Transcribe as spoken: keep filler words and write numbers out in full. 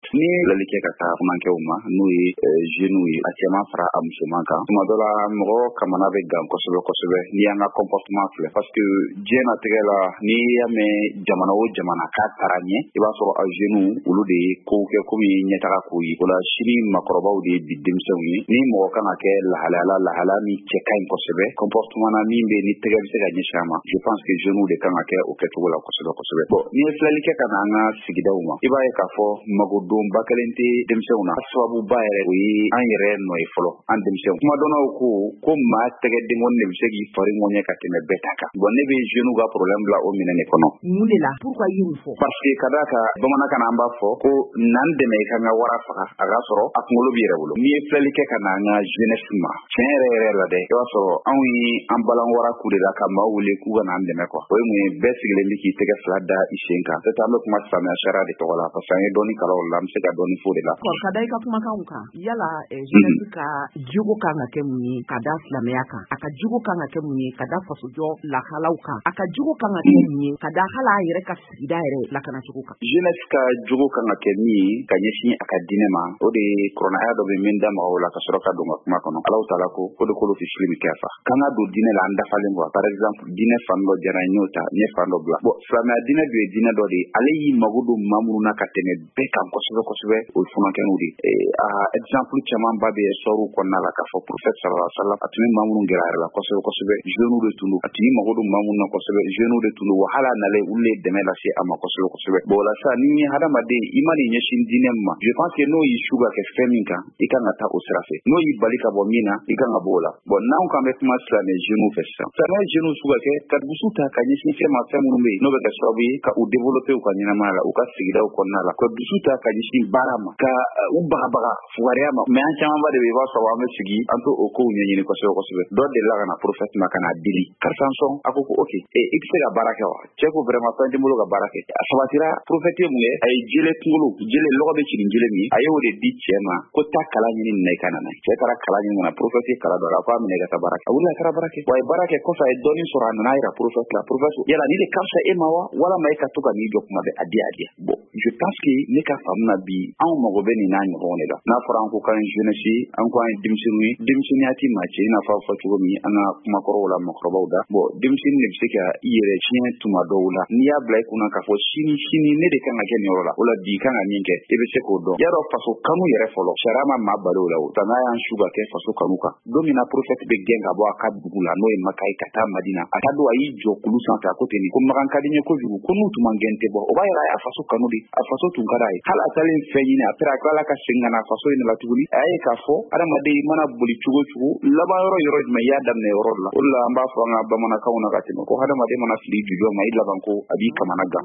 ni lalike ka taa kumankɛw ma n'o ye jeunes ye a cɛman fara a musoman kan tuma dɔ la mɔgɔ kamana bɛ gan kosɛbɛ kosɛbɛ ni y'an ka comportement filɛ parce que diɲɛnatigɛ la ni y'a mɛn jamana o jamana k'a taara ɲɛ i b'a sɔrɔ a jeunes olu de ye kow kɛ komi ɲɛtaga kow ye o la sini makɔrɔbaw de ye bi denmisɛnw ye ni mɔgɔ kan ka kɛ lahalaya lahalaya min cɛ ka ɲi kosɛbɛ comportement na min bɛ ni tɛgɛ bɛ se ka ɲɛsin a ma je pense que jeunes de kan ka kɛ o kɛcogo la kosɛbɛ kosɛbɛ bon ni ye filɛli kɛ ka na an ka sigidaw ma i b'a ye k'a fɔ magodonba kelen tɛ denmisɛnw na sababuba yɛrɛ o ye an yɛrɛ nɔ ye fɔlɔ an denmisɛnw kuma dɔnnaw ko ko maa tɛgɛ denkɔni de bɛ se k'i fari ŋɔɲɛ ka tɛmɛ bɛɛ ta kan bon ne bɛ jeunes ka problème bila o minɛ de kɔnɔ mun de la pourquoi i y'o fɔ parce que ka d'a kan bamanankan na an b'a fɔ ko nan dɛmɛ i ka n ka wara faga a k'a sɔrɔ a kunkolo b'i yɛrɛ bolo n'i ye filɛli kɛ ka na an ka jeunesse ma tiɲɛ yɛrɛ yɛrɛ la dɛ i b'a sɔrɔ anw ye an balan wara ku de la ka maaw wele k'u ka n'an dɛmɛ quoi o ye mun ye bɛɛ sigilen bɛ k'i tɛgɛ fila da i sen kan peut-être an bɛ kuma silamɛya sariya de tɔgɔ la parce que an ye dɔɔnin kalan o la an bɛ se ka dɔɔnin fɔ o de la ka da i ka kumakanw kan yala jeunesse ka jogo kan ka kɛ mun ye ka da silamɛya kan a ka jogo kan ka kɛ mun ye ka da fasojɔ lahalaw kan a ka jogo kan ka kɛ mun ye ka da hala a yɛrɛ ka sigida yɛrɛ lakanacogo kan jeunesse ka jogo kan ka kɛ min ye ka ɲɛsin a ka diinɛ ma o de ye kuranaya dɔ bɛ min da mɔgɔw la ka sɔrɔ ka don ka kuma kɔnɔ Alahu taala ko ko de kolo fi filimi kɛ fa kan ka don diinɛ la an dafalen quoi par exemple diinɛ fan dɔ jara n y'o ta n ye fan dɔ bila bon silamɛya diinɛ dun ye diinɛ dɔ de ye ale y'i mago don maa minnu na ka tɛmɛ bɛɛ kan kosɛbɛ kosɛbɛ o ye funankɛninw de ye a exemple caman ba bɛ sɔriw kɔnɔna la k'a fɔ prophète sallallahu alaihi wa sallam a tun bɛ maa minnu gɛrɛ a yɛrɛ la kosɛbɛ kosɛbɛ jeunes de tun don a tun y'i mago don maa minnu na kosɛbɛ jeunes de tun don wa hali a nalen olu de ye dɛmɛ lase a ma kosɛbɛ kosɛbɛ bon o la sa ni hadamaden i ma nin ɲɛsin diinɛ ma je pense que n'o y'i su ka kɛ fɛn min kan i kan ka taa o sira fɛ n'o y'i bali ka bɔ min na i kan ka bɔ o la bon n'anw kan bɛ kuma silamɛ jeunes fɛ sisan silamɛ jeunes su ka kɛ ka dusu ta ka ɲɛsin fɛn ma fɛn minnu bɛ yen n'o bɛ kɛ sababu ye ka u développer u ka ɲɛnamaya la u ka sigidaw kɔnɔna la ka dusu ta ka ɲɛsin baara ma ka u bagabaga fugariya ma mais an camanba de bɛ i b'a sɔrɔ an bɛ sigi an to o kow ɲɛɲini kosɛbɛ kosɛbɛ dɔ delila ka na prophète ma ka na deli karisa sɔn a ko ko ok i bɛ se ka baara kɛ wa cɛ ko vraiment fɛn tɛ n bolo ka baara kɛ a sabatira prophète ye mun ye a ye jele kunkolo jele lɔgɔ bɛ ciri jele min a ye o de di cɛ ma ko taa kalan ɲini nin na i ka na n'a ye cɛ taara kalan ɲini na prophète ye kalan dɔ la a ko a minɛ i ka taa baara kɛ a wulila a taara baara kɛ wa a ye baara kɛ kɔfɛ a ye dɔɔnin sɔrɔ a nana yira prophète la prophète yala nin de ka fisa e ma wa walama e ka to ka nin jɔ kuma bɛɛ a di a di bon je pense que ne ka faamu na bi anw mago bɛ nin n'a ɲɔgɔn de la n'a fɔra an ko k'an ye jeunesse an ko an ye denmisɛnninw ye denmisɛnninya ti maa cɛ i n'a fɔ a fɔ cogo min an ka kumakɔrɔw la makɔrɔbaw da bon denmisɛnnin de bɛ se ka i yɛrɛ tiɲɛ tuma dɔw la n'i y'a bila i kunna k'a fɔ sini sini ne de kan ka kɛ nin yɔrɔ la o la bi kan ka min kɛ i bɛ se k'o dɔn yarɔ faso kanu yɛrɛ fɔlɔ sariya ma maa bali o la o n'a y'an su ka kɛ faso kanu kan don min na prophète bɛ gɛn ka bɔ a ka dugu la n'o ye Makayi ka taa Madina a ka don a y'i jɔ kulu sanfɛ a ko ten ko Makan ka di n ye kojugu ko n'u tun ma gɛn tɛ bɔ o b'a yira a y'a faso kanu de a faso tun ka d'a ye hali a taalen fɛn ɲini après a ko Ala ka segin ka na faso in la tuguni a y'a ye k'a fɔ adamaden i mana boli cogo cogo laban yɔrɔ yɔrɔ jumɛn i y'a daminɛ yɔrɔ la o de la an b'a fɔ an ka bamanankanw na ka tɛmɛ ko hadamaden mana fili jujɔ ma i laban ko a b'i kamana gan